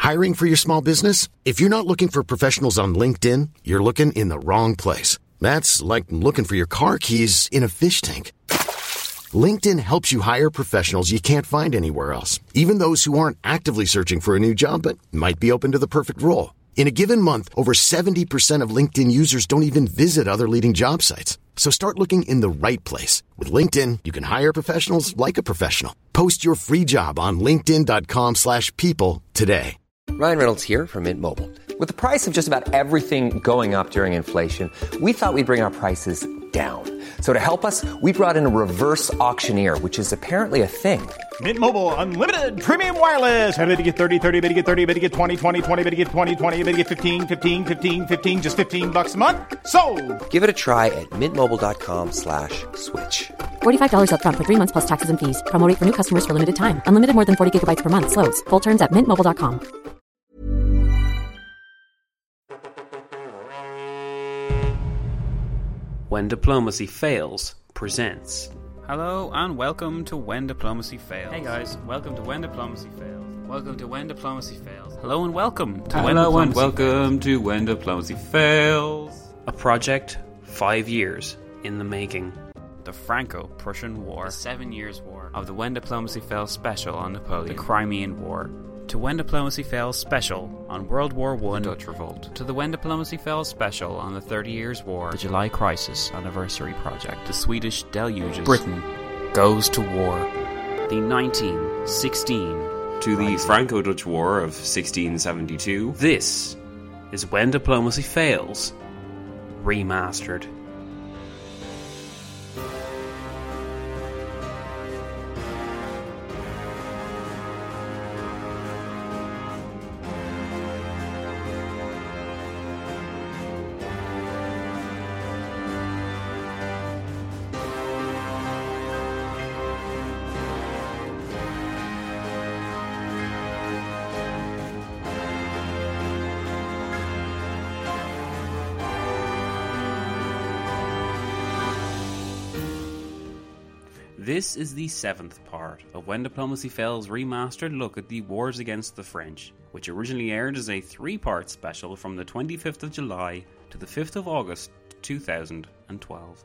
Hiring for your small business? If you're not looking for professionals on LinkedIn, you're looking in the wrong place. That's like looking for your car keys in a fish tank. LinkedIn helps you hire professionals you can't find anywhere else, even those who aren't actively searching for a new job but might be open to the perfect role. In a given month, over 70% of LinkedIn users don't even visit other leading job sites. So start looking in the right place. With LinkedIn, you can hire professionals like a professional. Post your free job on linkedin.com/people today. Ryan Reynolds here from Mint Mobile. With the price of just about everything going up during inflation, we thought we'd bring our prices down. So to help us, we brought in a reverse auctioneer, which is apparently a thing. Mint Mobile Unlimited Premium Wireless. How to get 30, 30, bit to get 30, bit to get 20, 20, 20, bit to get 20, 20, bit to get 15, 15, 15, 15, just $15 a month? Sold! Give it a try at mintmobile.com/switch. $45 up front for 3 months plus taxes and fees. Promo rate for new customers for limited time. Unlimited more than 40 gigabytes per month. Slows full terms at mintmobile.com. When Diplomacy Fails presents. Hello and welcome to When Diplomacy Fails. Hey guys, welcome to When Diplomacy Fails. Welcome to When Diplomacy Fails. Hello and welcome to When Diplomacy Fails. A project 5 years in the making. The Franco-Prussian War. The 7 Years' War. Of the When Diplomacy Fails special on Napoleon. The Crimean War. To When Diplomacy Fails special on World War I, the Dutch Revolt. To the When Diplomacy Fails special on the 30 Years' War, the July Crisis Anniversary Project, the Swedish Deluges, Britain Goes to War, the 1916 to the Franco-Dutch War of 1672. This is When Diplomacy Fails Remastered. This is the 7th part of When Diplomacy Fails' remastered look at the Wars Against the French, which originally aired as a 3-part special from the 25th of July to the 5th of August 2012.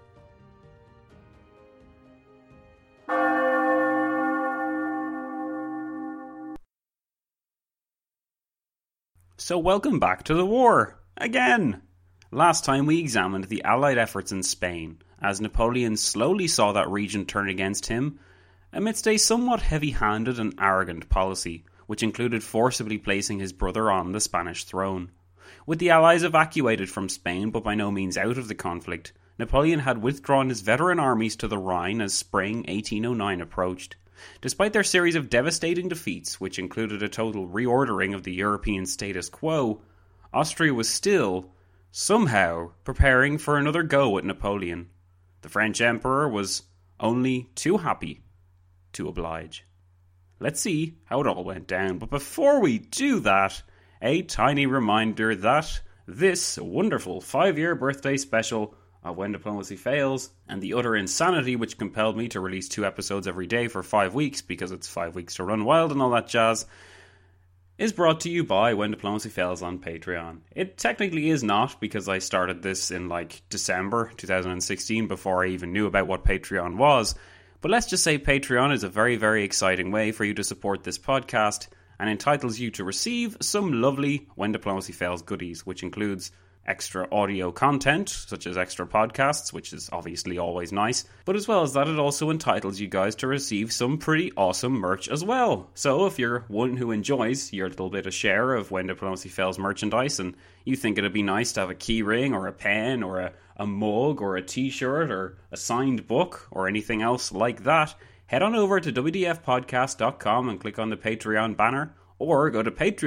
So welcome back to the war, again! Last time we examined the Allied efforts in Spain, as Napoleon slowly saw that region turn against him, amidst a somewhat heavy-handed and arrogant policy, which included forcibly placing his brother on the Spanish throne. With the Allies evacuated from Spain but by no means out of the conflict, Napoleon had withdrawn his veteran armies to the Rhine as spring 1809 approached. Despite their series of devastating defeats, which included a total reordering of the European status quo, Austria was still, somehow, preparing for another go at Napoleon. The French Emperor was only too happy to oblige. Let's see how it all went down. But before we do that, a tiny reminder that this wonderful 5-year birthday special of When Diplomacy Fails and the utter insanity which compelled me to release 2 episodes every day for 5 weeks because it's 5 weeks to run wild and all that jazz is brought to you by When Diplomacy Fails on Patreon. It technically is not, because I started this in December 2016 before I even knew about what Patreon was, but let's just say Patreon is a very, very exciting way for you to support this podcast and entitles you to receive some lovely When Diplomacy Fails goodies, which includes extra audio content, such as extra podcasts, which is obviously always nice, but as well as that, it also entitles you guys to receive some pretty awesome merch as well. So if you're one who enjoys your little bit of share of When Diplomacy Fails merchandise, and you think it'd be nice to have a key ring, or a pen, or a mug, or a t-shirt, or a signed book, or anything else like that, head on over to wdfpodcast.com and click on the Patreon banner, or go to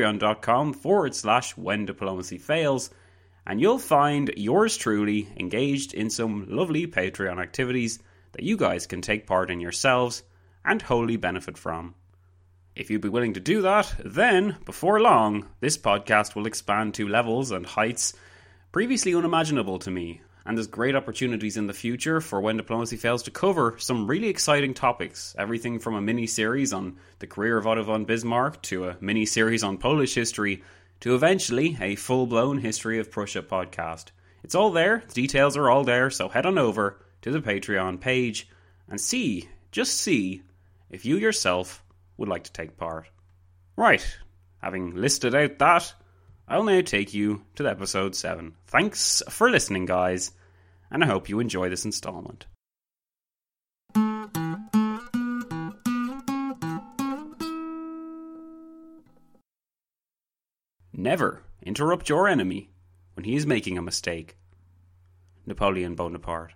patreon.com/When Diplomacy Fails, and you'll find yours truly engaged in some lovely Patreon activities that you guys can take part in yourselves and wholly benefit from. If you'd be willing to do that, then, before long, this podcast will expand to levels and heights previously unimaginable to me, and there's great opportunities in the future for When Diplomacy Fails to cover some really exciting topics. Everything from a mini-series on the career of Otto von Bismarck to a mini-series on Polish history to eventually a full-blown History of Prussia podcast. It's all there, the details are all there, so head on over to the Patreon page and just see if you yourself would like to take part. Right, having listed out that, I'll now take you to episode 7. Thanks for listening, guys, and I hope you enjoy this installment. Never interrupt your enemy when he is making a mistake. Napoleon Bonaparte.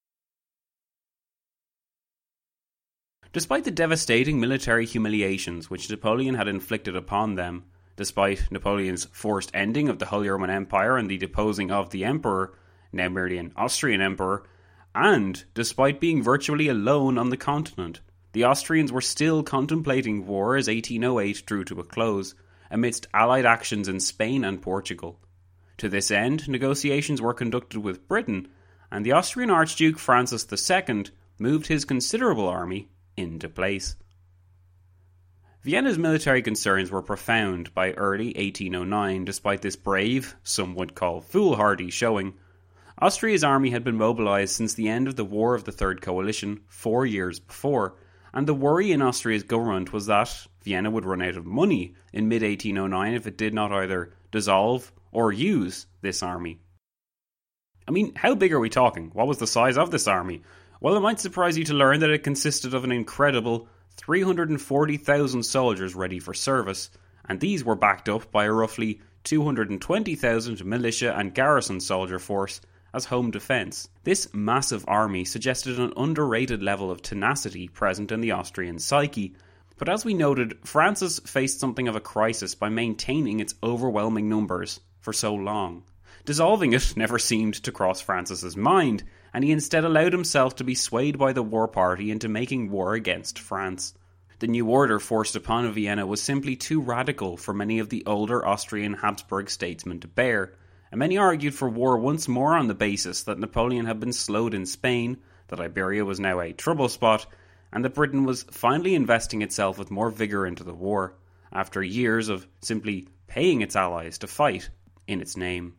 Despite the devastating military humiliations which Napoleon had inflicted upon them, despite Napoleon's forced ending of the Holy Roman Empire and the deposing of the Emperor, now merely an Austrian Emperor, and despite being virtually alone on the continent, the Austrians were still contemplating war as 1808 drew to a close, amidst Allied actions in Spain and Portugal. To this end, negotiations were conducted with Britain, and the Austrian Archduke Francis II moved his considerable army into place. Vienna's military concerns were profound by early 1809, despite this brave, some would call foolhardy showing. Austria's army had been mobilised since the end of the War of the Third Coalition 4 years before, and the worry in Austria's government was that Vienna would run out of money in mid-1809 if it did not either dissolve or use this army. I mean, how big are we talking? What was the size of this army? Well, it might surprise you to learn that it consisted of an incredible 340,000 soldiers ready for service, and these were backed up by a roughly 220,000 militia and garrison soldier force as home defence. This massive army suggested an underrated level of tenacity present in the Austrian psyche, but as we noted, Francis faced something of a crisis by maintaining its overwhelming numbers for so long. Dissolving it never seemed to cross Francis's mind, and he instead allowed himself to be swayed by the war party into making war against France. The new order forced upon Vienna was simply too radical for many of the older Austrian Habsburg statesmen to bear, and many argued for war once more on the basis that Napoleon had been slowed in Spain, that Iberia was now a trouble spot, and that Britain was finally investing itself with more vigour into the war, after years of simply paying its allies to fight in its name.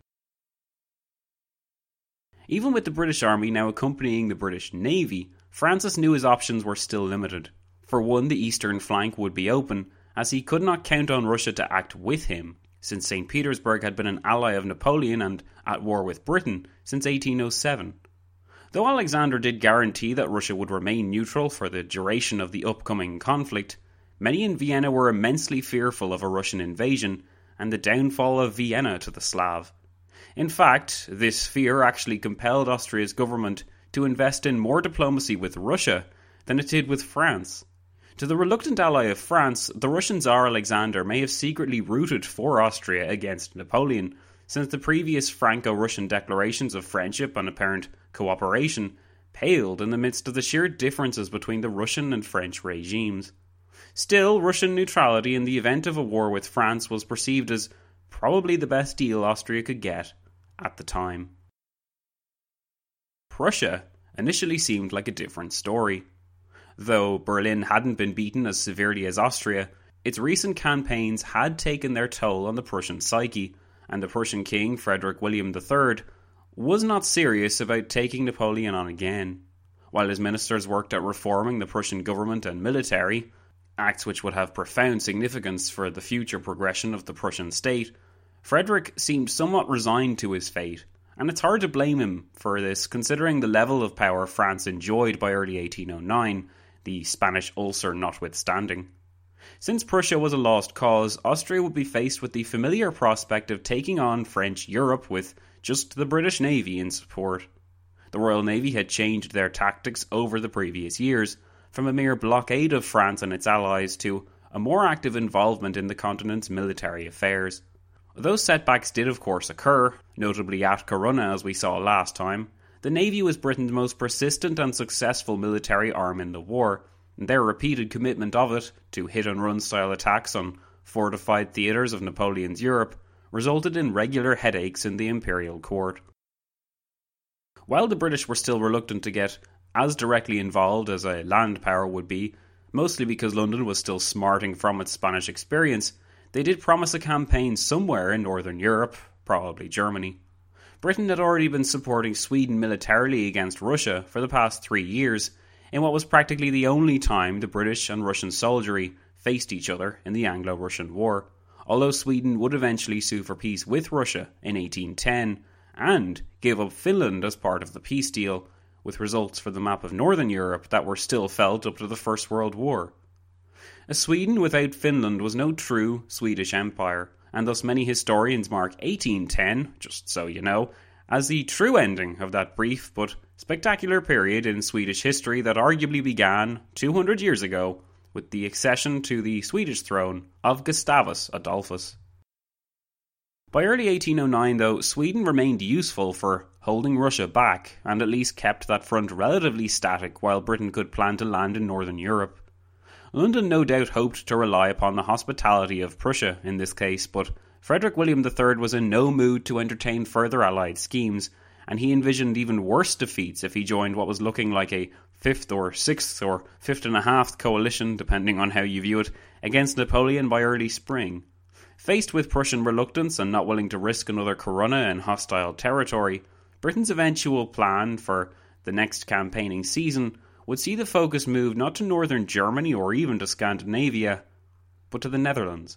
Even with the British Army now accompanying the British Navy, Francis knew his options were still limited. For one, the eastern flank would be open, as he could not count on Russia to act with him, since St. Petersburg had been an ally of Napoleon and at war with Britain since 1807. Though Alexander did guarantee that Russia would remain neutral for the duration of the upcoming conflict, many in Vienna were immensely fearful of a Russian invasion and the downfall of Vienna to the Slav. In fact, this fear actually compelled Austria's government to invest in more diplomacy with Russia than it did with France. To the reluctant ally of France, the Russian Tsar Alexander may have secretly rooted for Austria against Napoleon, since the previous Franco-Russian declarations of friendship and apparent cooperation paled in the midst of the sheer differences between the Russian and French regimes. Still, Russian neutrality in the event of a war with France was perceived as probably the best deal Austria could get at the time. Prussia initially seemed like a different story. Though Berlin hadn't been beaten as severely as Austria, its recent campaigns had taken their toll on the Prussian psyche, and the Prussian king, Frederick William III, was not serious about taking Napoleon on again. While his ministers worked at reforming the Prussian government and military, acts which would have profound significance for the future progression of the Prussian state, Frederick seemed somewhat resigned to his fate, and it's hard to blame him for this considering the level of power France enjoyed by early 1809, the Spanish ulcer notwithstanding. Since Prussia was a lost cause, Austria would be faced with the familiar prospect of taking on French Europe with just the British Navy in support. The Royal Navy had changed their tactics over the previous years, from a mere blockade of France and its allies to a more active involvement in the continent's military affairs. Those setbacks did of course occur, notably at Corunna as we saw last time. The Navy was Britain's most persistent and successful military arm in the war, and their repeated commitment of it to hit-and-run style attacks on fortified theatres of Napoleon's Europe resulted in regular headaches in the imperial court. While the British were still reluctant to get as directly involved as a land power would be, mostly because London was still smarting from its Spanish experience, they did promise a campaign somewhere in Northern Europe, probably Germany. Britain had already been supporting Sweden militarily against Russia for the past 3 years, in what was practically the only time the British and Russian soldiery faced each other in the Anglo-Russian War, although Sweden would eventually sue for peace with Russia in 1810 and give up Finland as part of the peace deal, with results for the map of Northern Europe that were still felt up to the First World War. A Sweden without Finland was no true Swedish empire, and thus many historians mark 1810, just so you know, as the true ending of that brief but spectacular period in Swedish history that arguably began 200 years ago with the accession to the Swedish throne of Gustavus Adolphus. By early 1809, though, Sweden remained useful for holding Russia back, and at least kept that front relatively static while Britain could plan to land in Northern Europe. London no doubt hoped to rely upon the hospitality of Prussia in this case, but Frederick William III was in no mood to entertain further Allied schemes, and he envisioned even worse defeats if he joined what was looking like a 5th or 6th or 5th and a half coalition, depending on how you view it, against Napoleon by early spring. Faced with Prussian reluctance and not willing to risk another Corona in hostile territory, Britain's eventual plan for the next campaigning season would see the focus move not to northern Germany or even to Scandinavia, but to the Netherlands.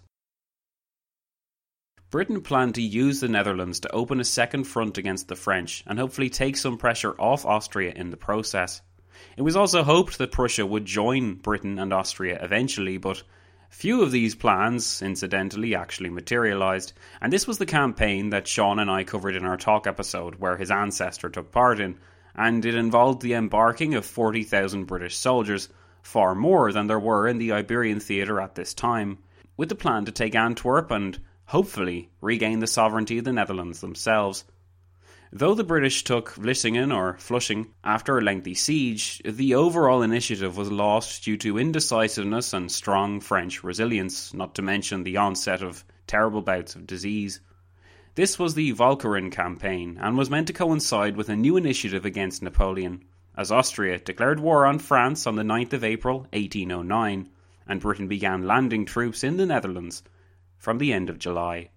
Britain planned to use the Netherlands to open a second front against the French and hopefully take some pressure off Austria in the process. It was also hoped that Prussia would join Britain and Austria eventually, but few of these plans, incidentally, actually materialised, and this was the campaign that Sean and I covered in our talk episode, where his ancestor took part in, and it involved the embarking of 40,000 British soldiers, far more than there were in the Iberian theatre at this time, with the plan to take Antwerp and hopefully regain the sovereignty of the Netherlands themselves. Though the British took Vlissingen or Flushing after a lengthy siege, the overall initiative was lost due to indecisiveness and strong French resilience, not to mention the onset of terrible bouts of disease. This was the Walcheren campaign, and was meant to coincide with a new initiative against Napoleon, as Austria declared war on France on the 9th of April 1809, and Britain began landing troops in the Netherlands from the end of July.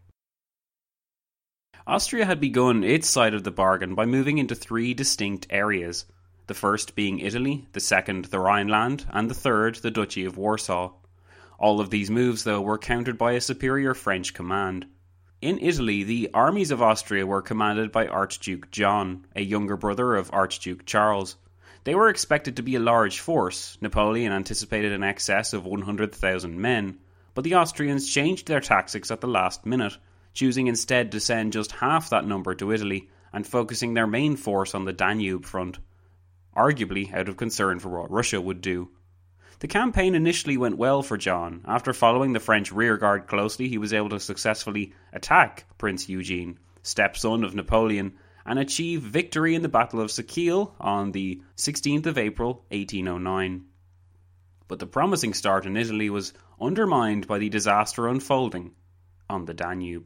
Austria had begun its side of the bargain by moving into 3 distinct areas, the first being Italy, the second the Rhineland, and the third the Duchy of Warsaw. All of these moves, though, were countered by a superior French command. In Italy, the armies of Austria were commanded by Archduke John, a younger brother of Archduke Charles. They were expected to be a large force. Napoleon anticipated an excess of 100,000 men, but the Austrians changed their tactics at the last minute, choosing instead to send just half that number to Italy and focusing their main force on the Danube front, arguably out of concern for what Russia would do. The campaign initially went well for John. After following the French rearguard closely, he was able to successfully attack Prince Eugene, stepson of Napoleon, and achieve victory in the Battle of Sakil on the 16th of April 1809. But the promising start in Italy was undermined by the disaster unfolding on the Danube.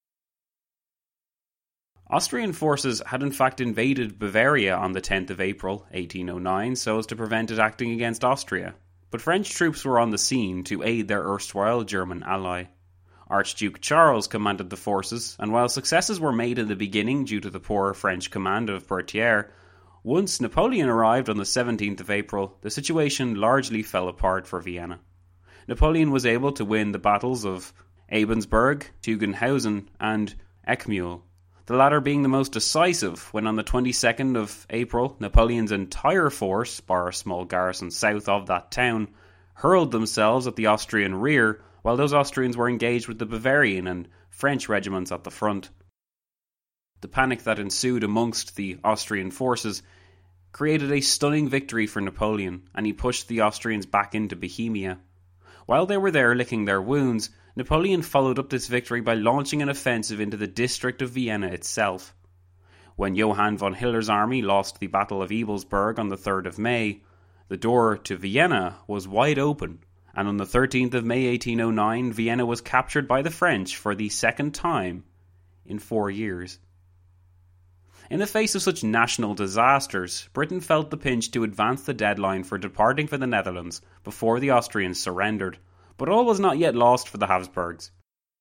Austrian forces had in fact invaded Bavaria on the 10th of April 1809 so as to prevent it acting against Austria, but French troops were on the scene to aid their erstwhile German ally. Archduke Charles commanded the forces, and while successes were made in the beginning due to the poor French command of Berthier, once Napoleon arrived on the 17th of April, the situation largely fell apart for Vienna. Napoleon was able to win the battles of Ebensburg, Teugn-Hausen, and Eckmühl, the latter being the most decisive when on the 22nd of April, Napoleon's entire force, bar a small garrison south of that town, hurled themselves at the Austrian rear, while those Austrians were engaged with the Bavarian and French regiments at the front. The panic that ensued amongst the Austrian forces created a stunning victory for Napoleon, and he pushed the Austrians back into Bohemia. While they were there licking their wounds, Napoleon followed up this victory by launching an offensive into the district of Vienna itself. When Johann von Hiller's army lost the Battle of Ebelsberg on the 3rd of May, the door to Vienna was wide open, and on the 13th of May 1809, Vienna was captured by the French for the second time in 4 years. In the face of such national disasters, Britain felt the pinch to advance the deadline for departing for the Netherlands before the Austrians surrendered, but all was not yet lost for the Habsburgs.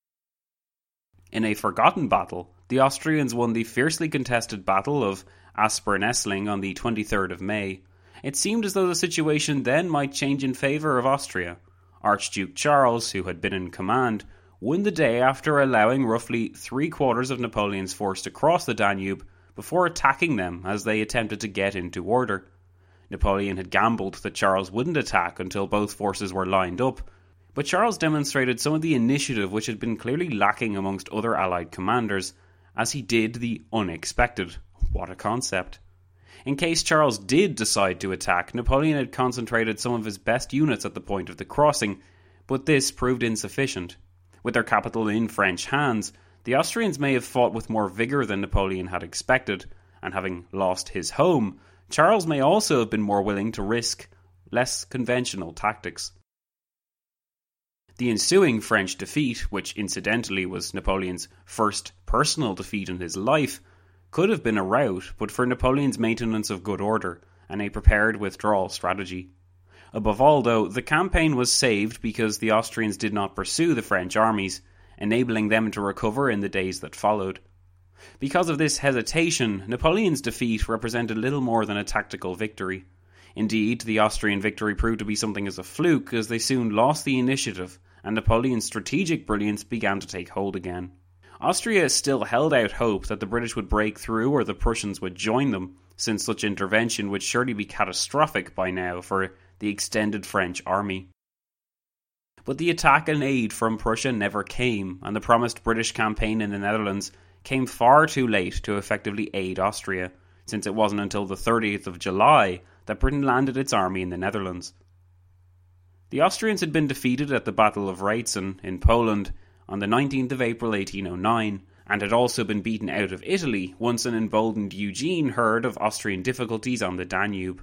In a forgotten battle, the Austrians won the fiercely contested Battle of Aspern-Essling on the 23rd of May. It seemed as though the situation then might change in favour of Austria. Archduke Charles, who had been in command, won the day after allowing roughly 3/4 of Napoleon's force to cross the Danube before attacking them as they attempted to get into order. Napoleon had gambled that Charles wouldn't attack until both forces were lined up, but Charles demonstrated some of the initiative which had been clearly lacking amongst other Allied commanders, as he did the unexpected. What a concept. In case Charles did decide to attack, Napoleon had concentrated some of his best units at the point of the crossing, but this proved insufficient. With their capital in French hands, the Austrians may have fought with more vigour than Napoleon had expected, and having lost his home, Charles may also have been more willing to risk less conventional tactics. The ensuing French defeat, which incidentally was Napoleon's first personal defeat in his life, could have been a rout but for Napoleon's maintenance of good order and a prepared withdrawal strategy. Above all, though, the campaign was saved because the Austrians did not pursue the French armies, enabling them to recover in the days that followed. Because of this hesitation, Napoleon's defeat represented little more than a tactical victory. Indeed, the Austrian victory proved to be something as a fluke, as they soon lost the initiative, and Napoleon's strategic brilliance began to take hold again. Austria still held out hope that the British would break through or the Prussians would join them, since such intervention would surely be catastrophic by now for the extended French army. But the attack and aid from Prussia never came, and the promised British campaign in the Netherlands came far too late to effectively aid Austria, since it wasn't until the 30th of July that Britain landed its army in the Netherlands. The Austrians had been defeated at the Battle of Rietzen in Poland on the 19th of April 1809, and had also been beaten out of Italy once an emboldened Eugene heard of Austrian difficulties on the Danube.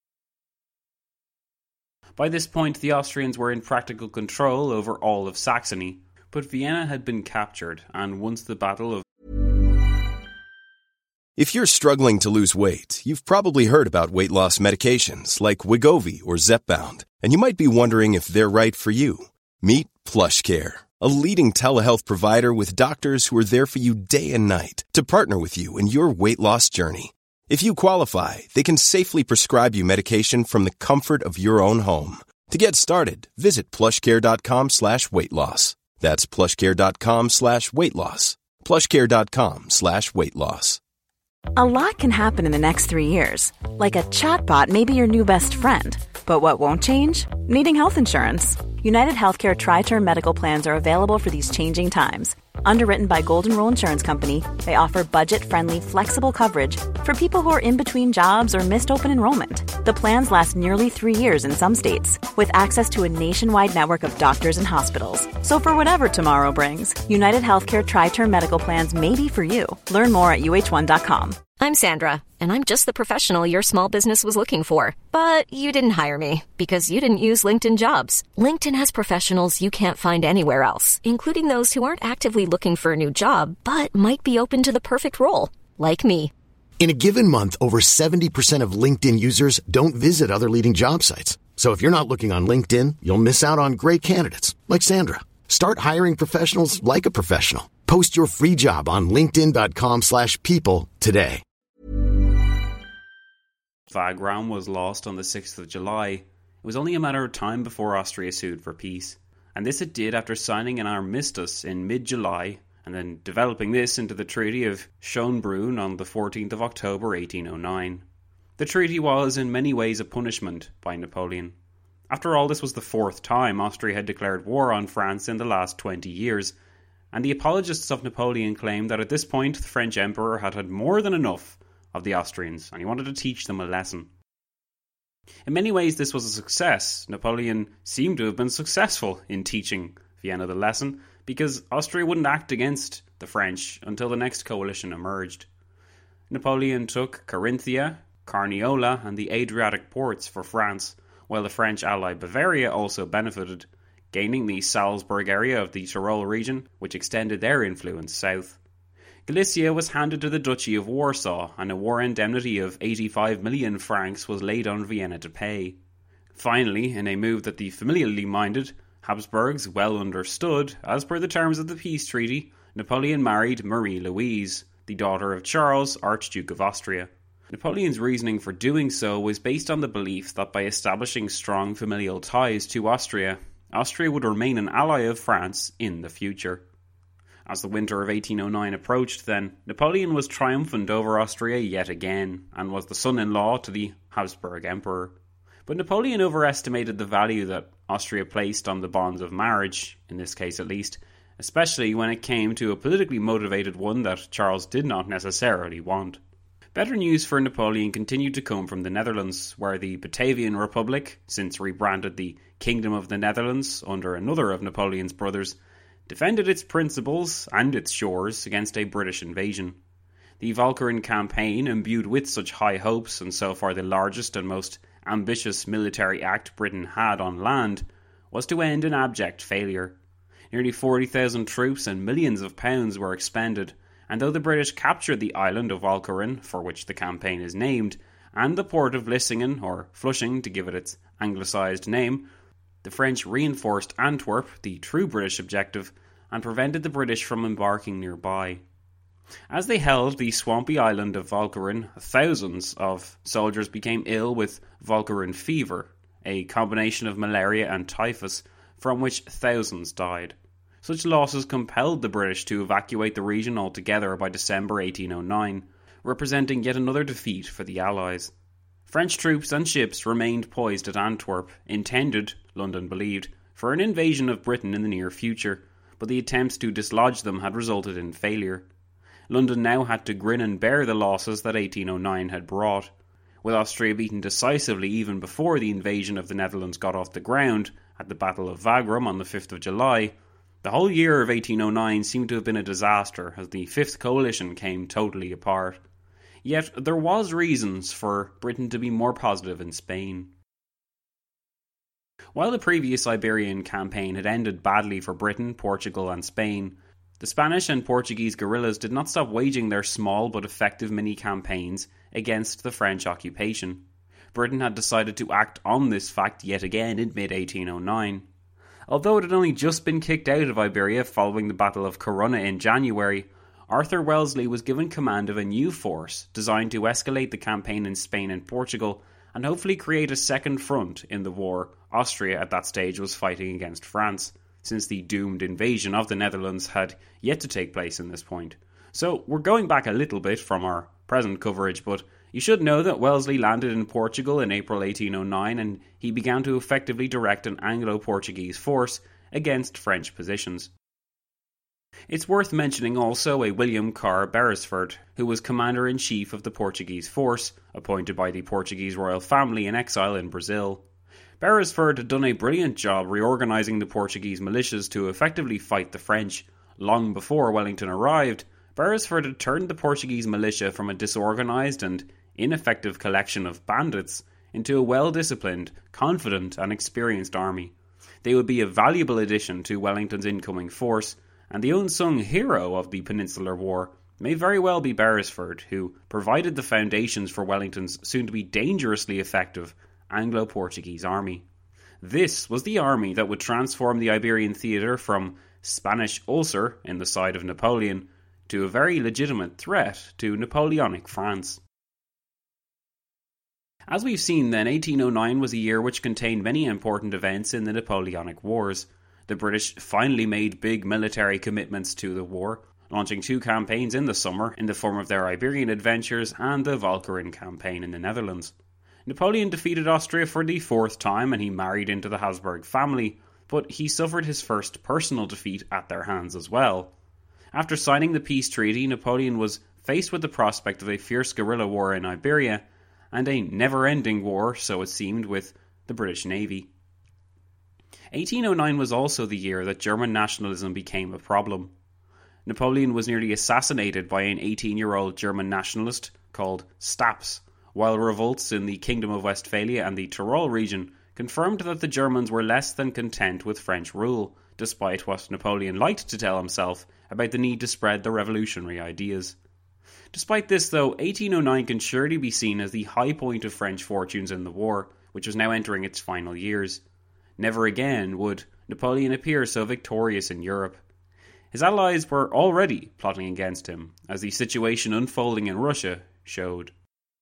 By this point, the Austrians were in practical control over all of Saxony, but Vienna had been captured, and once the Battle of If you're struggling to lose weight, you've probably heard about weight loss medications like Wegovy or Zepbound, and you might be wondering if they're right for you. Meet PlushCare, a leading telehealth provider with doctors who are there for you day and night to partner with you in your weight loss journey. If you qualify, they can safely prescribe you medication from the comfort of your own home. To get started, visit plushcare.com/weightloss. That's plushcare.com/weightloss. plushcare.com/weightloss. A lot can happen in the next 3 years. Like a chatbot may be your new best friend. But what won't change? Needing health insurance. United Healthcare Tri-Term Medical Plans are available for these changing times. Underwritten by Golden Rule Insurance Company, they offer budget-friendly, flexible coverage for people who are in between jobs or missed open enrollment. The plans last nearly 3 years in some states, with access to a nationwide network of doctors and hospitals. So for whatever tomorrow brings, United Healthcare Tri-Term Medical Plans may be for you. Learn more at uh1.com. I'm Sandra, and I'm just the professional your small business was looking for. But you didn't hire me because you didn't use LinkedIn Jobs. LinkedIn has professionals you can't find anywhere else, including those who aren't actively looking for a new job, but might be open to the perfect role, like me. In a given month, over 70% of LinkedIn users don't visit other leading job sites. So if you're not looking on LinkedIn, you'll miss out on great candidates like Sandra. Start hiring professionals like a professional. Post your free job on linkedin.com/people today. Wagram was lost on the 6th of July. It was only a matter of time before Austria sued for peace, and this it did after signing an armistice in mid-July and then developing this into the Treaty of Schönbrunn on the 14th of October 1809. The treaty was in many ways a punishment by Napoleon. After all, this was the 4th time Austria had declared war on France in the last 20 years, and the apologists of Napoleon claimed that at this point the French Emperor had had more than enough of the Austrians, and he wanted to teach them a lesson. In many ways this was a success. Napoleon seemed to have been successful in teaching Vienna the lesson, because Austria wouldn't act against the French until the next coalition emerged. Napoleon took Carinthia, Carniola and the Adriatic ports for France, while the French ally Bavaria also benefited, gaining the Salzburg area of the Tyrol region, which extended their influence south. Galicia was handed to the Duchy of Warsaw, and a war indemnity of 85 million francs was laid on Vienna to pay. Finally, in a move that the familiarly minded Habsburgs well understood, as per the terms of the peace treaty, Napoleon married Marie-Louise, the daughter of Charles, Archduke of Austria. Napoleon's reasoning for doing so was based on the belief that by establishing strong familial ties to Austria, Austria would remain an ally of France in the future. As the winter of 1809 approached then, Napoleon was triumphant over Austria yet again, and was the son-in-law to the Habsburg Emperor. But Napoleon overestimated the value that Austria placed on the bonds of marriage, in this case at least, especially when it came to a politically motivated one that Charles did not necessarily want. Better news for Napoleon continued to come from the Netherlands, where the Batavian Republic, since rebranded the Kingdom of the Netherlands under another of Napoleon's brothers, defended its principles and its shores against a British invasion. The Walcheren campaign, imbued with such high hopes and so far the largest and most ambitious military act Britain had on land, was to end in abject failure. Nearly 40,000 troops and millions of pounds were expended, and though the British captured the island of Walcheren, for which the campaign is named, and the port of Vlissingen, or Flushing to give it its anglicised name, the French reinforced Antwerp, the true British objective, and prevented the British from embarking nearby. As they held the swampy island of Walcheren, thousands of soldiers became ill with Walcheren fever, a combination of malaria and typhus, from which thousands died. Such losses compelled the British to evacuate the region altogether by December 1809, representing yet another defeat for the Allies. French troops and ships remained poised at Antwerp, intended, London believed, for an invasion of Britain in the near future, but the attempts to dislodge them had resulted in failure. London now had to grin and bear the losses that 1809 had brought. With Austria beaten decisively even before the invasion of the Netherlands got off the ground, at the Battle of Wagram on the 5th of July, the whole year of 1809 seemed to have been a disaster as the Fifth Coalition came totally apart. Yet there was reasons for Britain to be more positive in Spain. While the previous Iberian campaign had ended badly for Britain, Portugal and Spain, the Spanish and Portuguese guerrillas did not stop waging their small but effective mini-campaigns against the French occupation. Britain had decided to act on this fact yet again in mid-1809. Although it had only just been kicked out of Iberia following the Battle of Corunna in January, Arthur Wellesley was given command of a new force designed to escalate the campaign in Spain and Portugal and hopefully create a second front in the war Austria at that stage was fighting against France, since the doomed invasion of the Netherlands had yet to take place in this point. So we're going back a little bit from our present coverage, but you should know that Wellesley landed in Portugal in April 1809 and he began to effectively direct an Anglo-Portuguese force against French positions. It's worth mentioning also a William Carr Beresford, who was Commander-in-Chief of the Portuguese force, appointed by the Portuguese royal family in exile in Brazil. Beresford had done a brilliant job reorganising the Portuguese militias to effectively fight the French. Long before Wellington arrived, Beresford had turned the Portuguese militia from a disorganised and ineffective collection of bandits into a well-disciplined, confident and experienced army. They would be a valuable addition to Wellington's incoming force, and the unsung hero of the Peninsular War may very well be Beresford, who provided the foundations for Wellington's soon-to-be dangerously effective Anglo-Portuguese army. This was the army that would transform the Iberian theatre from Spanish ulcer in the side of Napoleon to a very legitimate threat to Napoleonic France. As we've seen then, 1809 was a year which contained many important events in the Napoleonic Wars. The British finally made big military commitments to the war, launching 2 campaigns in the summer in the form of their Iberian adventures and the Walcheren campaign in the Netherlands. Napoleon defeated Austria for the 4th time and he married into the Habsburg family, but he suffered his first personal defeat at their hands as well. After signing the peace treaty, Napoleon was faced with the prospect of a fierce guerrilla war in Iberia and a never-ending war, so it seemed, with the British Navy. 1809 was also the year that German nationalism became a problem. Napoleon was nearly assassinated by an 18-year-old German nationalist called Staps, while revolts in the Kingdom of Westphalia and the Tyrol region confirmed that the Germans were less than content with French rule, despite what Napoleon liked to tell himself about the need to spread the revolutionary ideas. Despite this, though, 1809 can surely be seen as the high point of French fortunes in the war, which was now entering its final years. Never again would Napoleon appear so victorious in Europe. His allies were already plotting against him, as the situation unfolding in Russia showed.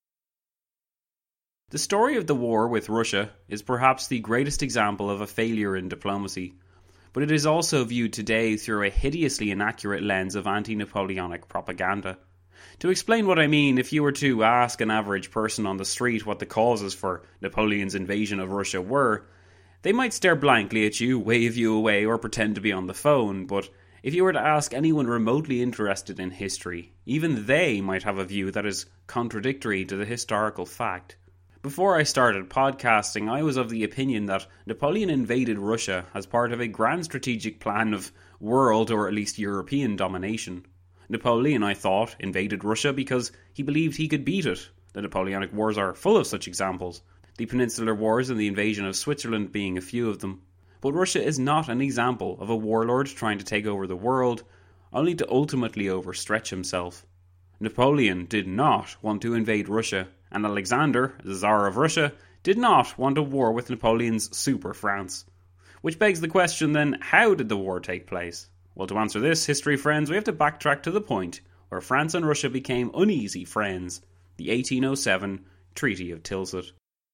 The story of the war with Russia is perhaps the greatest example of a failure in diplomacy, but it is also viewed today through a hideously inaccurate lens of anti-Napoleonic propaganda. To explain what I mean, if you were to ask an average person on the street what the causes for Napoleon's invasion of Russia were, they might stare blankly at you, wave you away, or pretend to be on the phone, but if you were to ask anyone remotely interested in history, even they might have a view that is contradictory to the historical fact. Before I started podcasting, I was of the opinion that Napoleon invaded Russia as part of a grand strategic plan of world or at least European domination. Napoleon, I thought, invaded Russia because he believed he could beat it. The Napoleonic Wars are full of such examples, the Peninsular Wars and the invasion of Switzerland being a few of them. But Russia is not an example of a warlord trying to take over the world, only to ultimately overstretch himself. Napoleon did not want to invade Russia, and Alexander, the Tsar of Russia, did not want a war with Napoleon's Super France. Which begs the question then, how did the war take place? Well, to answer this, history friends, we have to backtrack to the point where France and Russia became uneasy friends, the 1807 Treaty of Tilsit.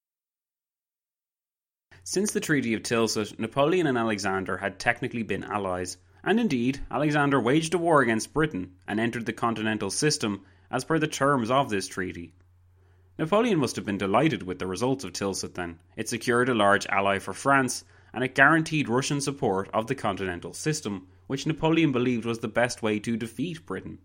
Since the Treaty of Tilsit, Napoleon and Alexander had technically been allies, and indeed, Alexander waged a war against Britain and entered the continental system as per the terms of this treaty. Napoleon must have been delighted with the results of Tilsit then. It secured a large ally for France, and it guaranteed Russian support of the continental system, which Napoleon believed was the best way to defeat Britain.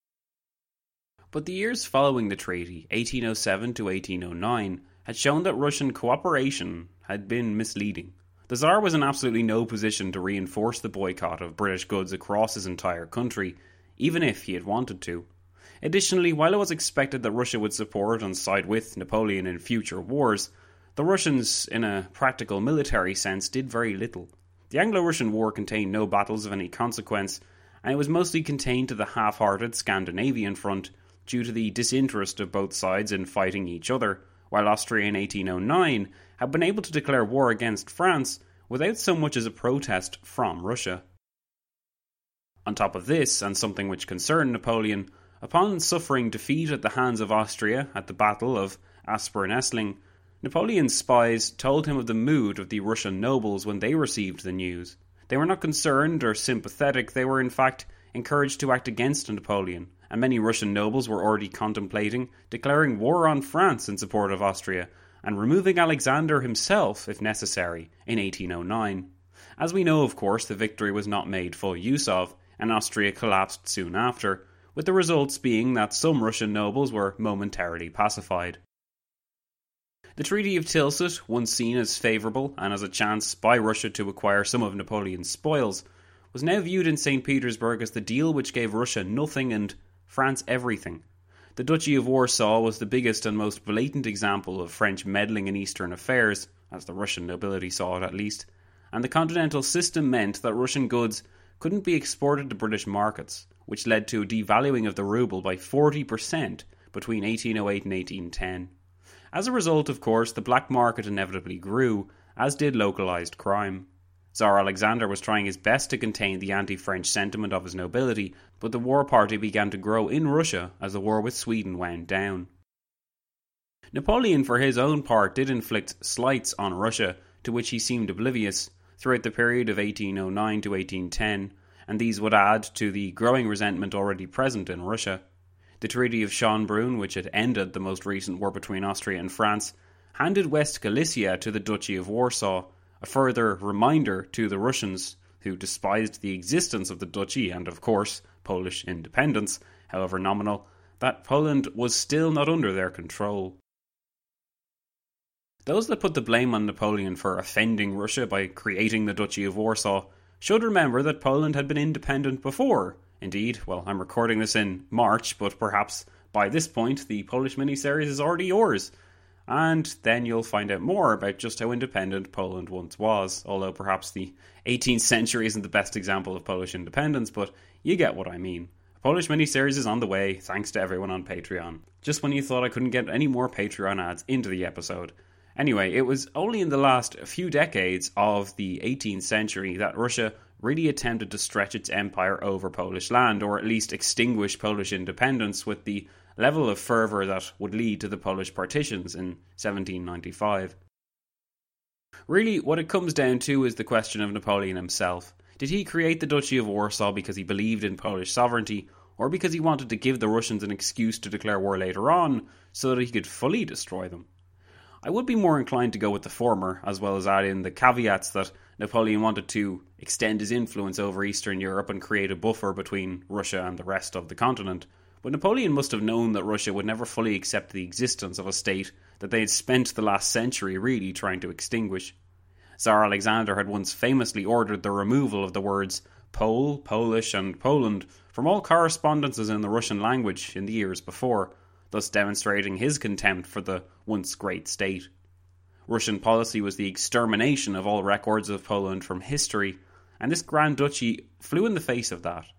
But the years following the treaty, 1807 to 1809, had shown that Russian cooperation had been misleading. The Tsar was in absolutely no position to reinforce the boycott of British goods across his entire country, even if he had wanted to. Additionally, while it was expected that Russia would support and side with Napoleon in future wars, the Russians, in a practical military sense, did very little. The Anglo-Russian War contained no battles of any consequence, and it was mostly contained to the half-hearted Scandinavian front due to the disinterest of both sides in fighting each other, while Austria in 1809 had been able to declare war against France without so much as a protest from Russia. On top of this, and something which concerned Napoleon, upon suffering defeat at the hands of Austria at the Battle of Aspern-Essling, Napoleon's spies told him of the mood of the Russian nobles when they received the news. They were not concerned or sympathetic, they were in fact encouraged to act against Napoleon, and many Russian nobles were already contemplating declaring war on France in support of Austria, and removing Alexander himself, if necessary, in 1809. As we know, of course, the victory was not made full use of, and Austria collapsed soon after, with the results being that some Russian nobles were momentarily pacified. The Treaty of Tilsit, once seen as favourable and as a chance by Russia to acquire some of Napoleon's spoils, was now viewed in St. Petersburg as the deal which gave Russia nothing and France everything. The Duchy of Warsaw was the biggest and most blatant example of French meddling in Eastern affairs, as the Russian nobility saw it at least, and the continental system meant that Russian goods couldn't be exported to British markets, which led to a devaluing of the ruble by 40% between 1808 and 1810. As a result, of course, the black market inevitably grew, as did localised crime. Tsar Alexander was trying his best to contain the anti-French sentiment of his nobility, but the war party began to grow in Russia as the war with Sweden wound down. Napoleon, for his own part, did inflict slights on Russia, to which he seemed oblivious, throughout the period of 1809 to 1810, and these would add to the growing resentment already present in Russia. The Treaty of Schönbrunn, which had ended the most recent war between Austria and France, handed West Galicia to the Duchy of Warsaw, a further reminder to the Russians, who despised the existence of the duchy and, of course, Polish independence, however nominal, that Poland was still not under their control. Those that put the blame on Napoleon for offending Russia by creating the Duchy of Warsaw should remember that Poland had been independent before. Indeed, well, I'm recording this in March, but perhaps by this point the Polish miniseries is already yours. and then you'll find out more about just how independent Poland once was, although perhaps the 18th century isn't the best example of Polish independence, but you get what I mean. A Polish miniseries is on the way, thanks to everyone on Patreon. Just when you thought I couldn't get any more Patreon ads into the episode. Anyway, it was only in the last few decades of the 18th century that Russia really attempted to stretch its empire over Polish land, or at least extinguish Polish independence with the level of fervour that would lead to the Polish partitions in 1795. Really, what it comes down to is the question of Napoleon himself. Did he create the Duchy of Warsaw because he believed in Polish sovereignty, or because he wanted to give the Russians an excuse to declare war later on, so that he could fully destroy them? I would be more inclined to go with the former, as well as add in the caveats that Napoleon wanted to extend his influence over Eastern Europe and create a buffer between Russia and the rest of the continent. But Napoleon must have known that Russia would never fully accept the existence of a state that they had spent the last century really trying to extinguish. Tsar Alexander had once famously ordered the removal of the words Pole, Polish and Poland from all correspondences in the Russian language in the years before, thus demonstrating his contempt for the once great state. Russian policy was the extermination of all records of Poland from history, and this Grand Duchy flew in the face of that.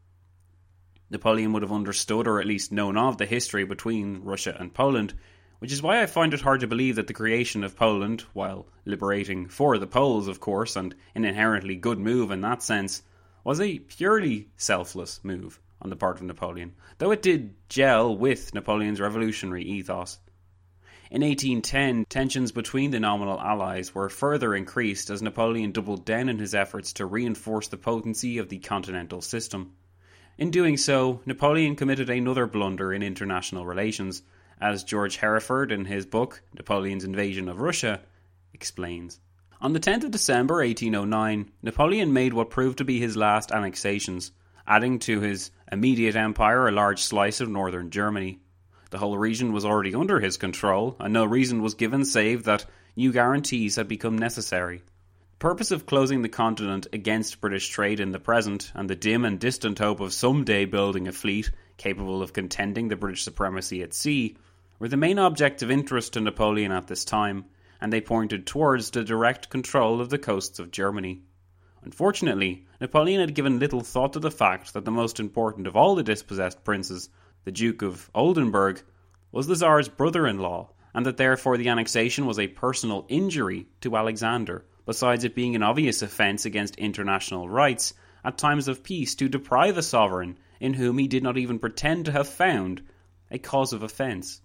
Napoleon would have understood, or at least known of, the history between Russia and Poland, which is why I find it hard to believe that the creation of Poland, while liberating for the Poles of course, and an inherently good move in that sense, was a purely selfless move on the part of Napoleon, though it did gel with Napoleon's revolutionary ethos. In 1810, tensions between the nominal allies were further increased as Napoleon doubled down in his efforts to reinforce the potency of the continental system. In doing so, Napoleon committed another blunder in international relations, as George Hereford in his book, Napoleon's Invasion of Russia, explains. On the 10th of December 1809, Napoleon made what proved to be his last annexations, adding to his immediate empire a large slice of northern Germany. The whole region was already under his control, and no reason was given save that new guarantees had become necessary. The purpose of closing the continent against British trade in the present, and the dim and distant hope of someday building a fleet capable of contending the British supremacy at sea, were the main objects of interest to Napoleon at this time, and they pointed towards the direct control of the coasts of Germany. Unfortunately, Napoleon had given little thought to the fact that the most important of all the dispossessed princes, the Duke of Oldenburg, was the Tsar's brother-in-law, and that therefore the annexation was a personal injury to Alexander, besides it being an obvious offence against international rights at times of peace to deprive a sovereign in whom he did not even pretend to have found a cause of offence.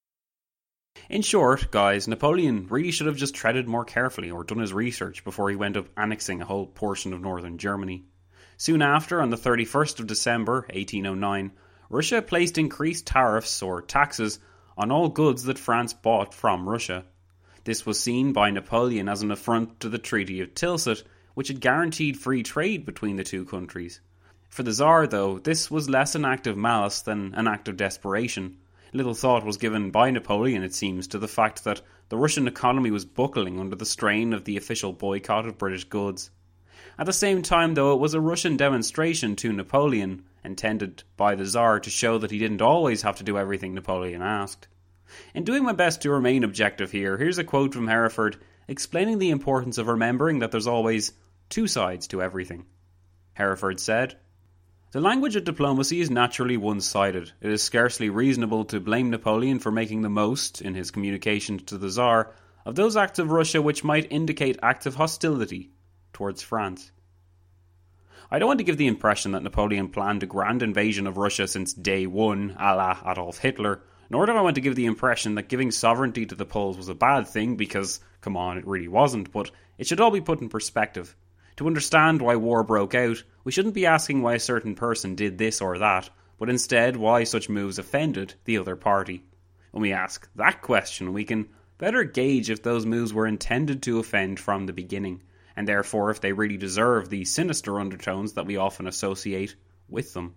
In short, guys, Napoleon really should have just treaded more carefully or done his research before he went up annexing a whole portion of northern Germany. Soon after, on the 31st of December 1809, Russia placed increased tariffs or taxes on all goods that France bought from Russia. This was seen by Napoleon as an affront to the Treaty of Tilsit, which had guaranteed free trade between the two countries. For the Tsar, though, this was less an act of malice than an act of desperation. Little thought was given by Napoleon, it seems, to the fact that the Russian economy was buckling under the strain of the official boycott of British goods. At the same time, though, it was a Russian demonstration to Napoleon, intended by the Tsar to show that he didn't always have to do everything Napoleon asked. In doing my best to remain objective here, here's a quote from Hereford explaining the importance of remembering that there's always two sides to everything. Hereford said, "The language of diplomacy is naturally one-sided. It is scarcely reasonable to blame Napoleon for making the most, in his communications to the Tsar, of those acts of Russia which might indicate acts of hostility towards France." I don't want to give the impression that Napoleon planned a grand invasion of Russia since day one, a la Adolf Hitler, nor do I want to give the impression that giving sovereignty to the Poles was a bad thing, because, come on, it really wasn't, but it should all be put in perspective. To understand why war broke out, we shouldn't be asking why a certain person did this or that, but instead why such moves offended the other party. When we ask that question, we can better gauge if those moves were intended to offend from the beginning, and therefore if they really deserve the sinister undertones that we often associate with them.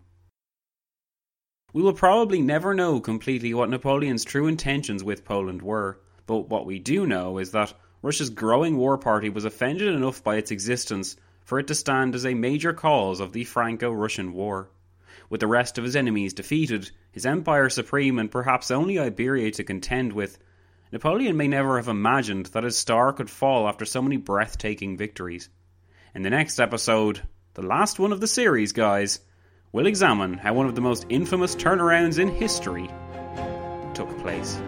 We will probably never know completely what Napoleon's true intentions with Poland were, but what we do know is that Russia's growing war party was offended enough by its existence for it to stand as a major cause of the Franco-Russian War. With the rest of his enemies defeated, his empire supreme and perhaps only Iberia to contend with, Napoleon may never have imagined that his star could fall after so many breathtaking victories. In the next episode, the last one of the series, guys, we'll examine how one of the most infamous turnarounds in history took place.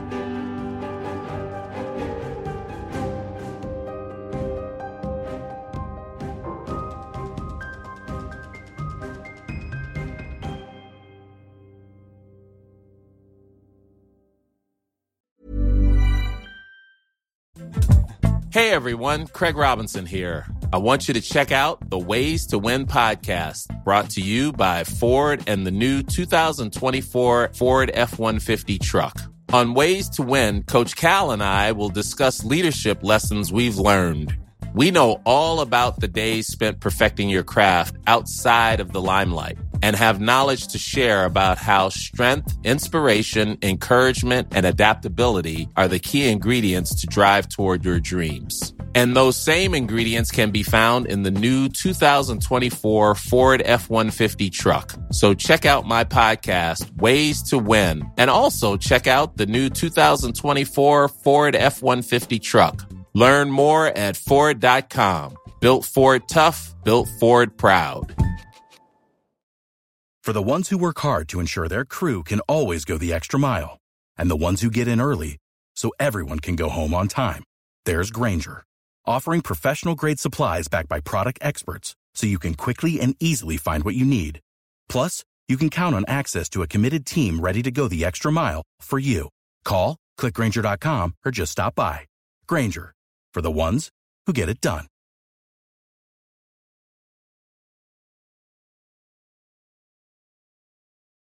Hey everyone, Craig Robinson here. I want you to check out the Ways to Win podcast, brought to you by Ford and the new 2024 Ford F-150 truck. On Ways to Win, Coach Cal and I will discuss leadership lessons we've learned. We know all about the days spent perfecting your craft outside of the limelight and have knowledge to share about how strength, inspiration, encouragement, and adaptability are the key ingredients to drive toward your dreams. And those same ingredients can be found in the new 2024 Ford F-150 truck. So check out my podcast, Ways to Win, and also check out the new 2024 Ford F-150 truck. Learn more at Ford.com. Built Ford tough, built Ford proud. For the ones who work hard to ensure their crew can always go the extra mile, and the ones who get in early so everyone can go home on time, there's Grainger, offering professional-grade supplies backed by product experts so you can quickly and easily find what you need. Plus, you can count on access to a committed team ready to go the extra mile for you. Call, click Grainger.com, or just stop by. Grainger, for the ones who get it done.